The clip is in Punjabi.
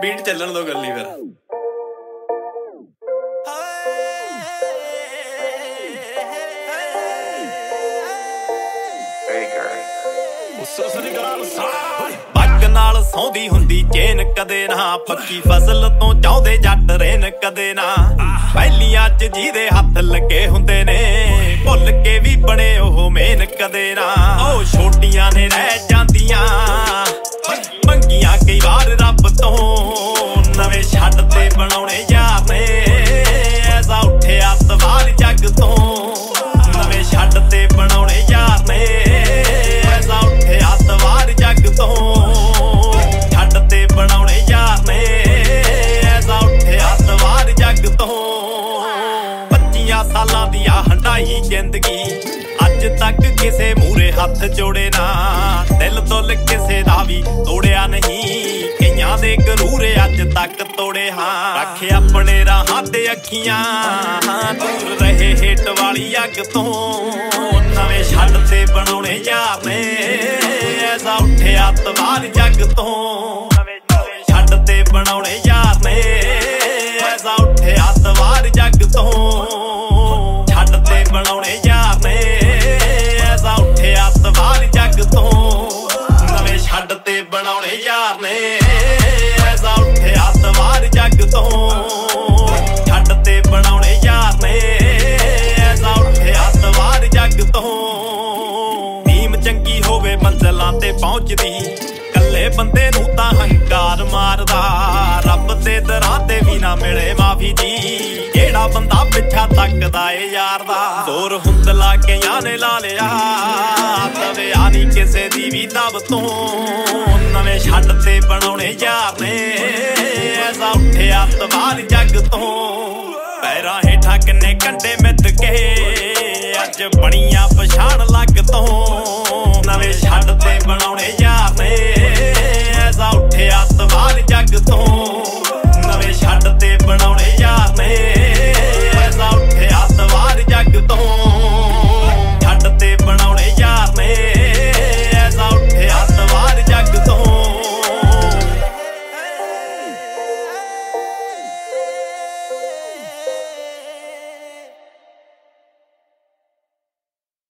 ਬੀਟ ਚੱਲਣ ਦੋ ਗੱਲੀ ਫਿਰ ਪੱਗ ਨਾਲ ਸੌਂਦੀ ਹੁੰਦੀ ਚੇਨ ਕਦੇ ਨਾ ਪੱਕੀ ਫਸਲ ਤੋਂ ਚਾਹੁੰਦੇ ਜੱਟ ਰੇਨ ਕਦੇ ਨਾ ਪਹਿਲੀਆਂ ਚ ਜਿਹਦੇ ਹੱਥ ਲੱਗੇ ਹੁੰਦੇ ਨੇ ਭੁੱਲ ਕੇ ਵੀ ਬਣੇ ਉਹ ਮੇਨ ਕਦੇ ਨਾ ਉਹ ਛੋਟੀਆਂ ਨੇ ਰਹਿ ਜਾਂਦੀਆਂ ਮੰਗੀਆਂ ਕਈ ਵਾਰ ਰੱਬ ਤੋਂ ਨਵੇਂ ਛੱਡ ਤੇ ਬਣਾਉਣੇ ਯਾਰ ਨੇ ਐਸਾ ਉੱਠਿਆ ਸਵਾਲ ਜੱਗ ਤੋਂ ਨਵੇਂ ਛੱਡ ਤੇ ਬਣਾਉਣੇ ਯਾਰ ਨੇ ਐਸਾ ਉੱਠਿਆ ਸਵਾਲ ਜੱਗ ਤੋਂ ਛੱਡ ਤੇ ਬਣਾਉਣੇ ਯਾਰ ਨੇ ਐਸਾ ਉੱਠਿਆ ਸਵਾਲ ਜੱਗ ਤੋਂ 25 ਸਾਲਾਂ ਦੀ ਆ ਹੰਡਾਈ ਜ਼ਿੰਦਗੀ ਅੱਜ ਤੱਕ ਕਿਸੇ ਮੂਰੇ ਹੱਥ ਜੋੜੇ ਨਾ ਦਿਲ ਦੁੱਲ ਕਿਸੇ ਦਾ ਵੀ ਤੋੜਿਆ ਨਹੀਂ ਕਈਆਂ ਦੇ ਗਰੂਰੇ ਅੱਜ ਤੱਕ ਤੋੜੇ ਹਾਂ ਰੱਖ ਆਪਣੇ ਰਾਹਾਂ ਤੇ ਅੱਖੀਆਂ ਦੂਰ ਰਹੇ ਹੇਠ ਵਾਲੀ ਅੱਗ ਤੋਂ ਨਵੇਂ ਛੱਡ ਤੇ ਬਣਾਉਣੇ ਯਾਰ ਨੇ ਐਸਾ ਉੱਠਿਆ ਤਵਾਰ ਜੱਗ ਤੋਂ ਨਵੇਂ ਛੱਡ ਤੇ ਬਣਾਉਣੇ ਯਾਰ ਨੇ ਐਸਾ ਉੱਠਿਆ ਤਵਾਰ ਜੱਗ ਤੋਂ ਛੱਡ ਤੇ ਬਣਾਉਣੇ ਯਾਰ ਨੇ ਐਸਾ ਉੱਠਿਆ ਤਵਾਰ ਜੱਗ ਤੋਂ ਨਵੇਂ ਛੱਡ ਤੇ ਬਣਾਉਣੇ ਯਾਰ ਨੇ ਐਸਾ ਉੱਠਿਆ ਤਵਾਰ ਜੱਗ ਤੋਂ ਛੱਡ ਤੇ ਬਣਾਉਣੇ ਯਾਰ ਨੇ ਐਸਾ ਉੱਠਿਆ ਤਵਾਰ ਜੱਗ ਤੋਂ ਟੀਮ ਚੰਗੀ ਹੋਵੇ ਮੰਜ਼ਿਲਾਂ ਤੇ ਪਹੁੰਚਦੀ ਕੱਲੇ ਬੰਦੇ ਨੂੰ ਤਾਂ ਹੰਕਾਰ ਮਾਰਦਾ ਰੱਬ ਦੇ ਦਰਾਂ ਤੇ ਵੀ ਨਾ ਮਿਲੇ ਮਾਫੀ ਜੀ ਜਿਹੜਾ ਬੰਦਾ ਪਿੱਛਾ ਤੱਕਦਾ ਏ ਯਾਰ ਦਾ ਜ਼ੋਰ ਹੁੰਦਲਾ ਕਈਆਂ ਨੇ ਲਾ ਲਿਆ ਦਵਿਆ ਨੀ ਕਿਸੇ ਦੀ ਵੀ ਦਬ ਤੋਂ ਨਵੇਂ ਛੱਡ ਤੇ ਬਣਾਉਣੇ ਯਾਰ ਨੇ ਐਸਾ ਉੱਠਿਆ ਤਵਾਰ ਜੱਗ ਤੋਂ ਪੈਰਾਂ ਹੇਠਾਂ ਕਿੰਨੇ ਕੰਡੇ ਮਿੱਧ ਕੇ ਅੱਜ ਬਣੀਆਂ ਪਛਾਣ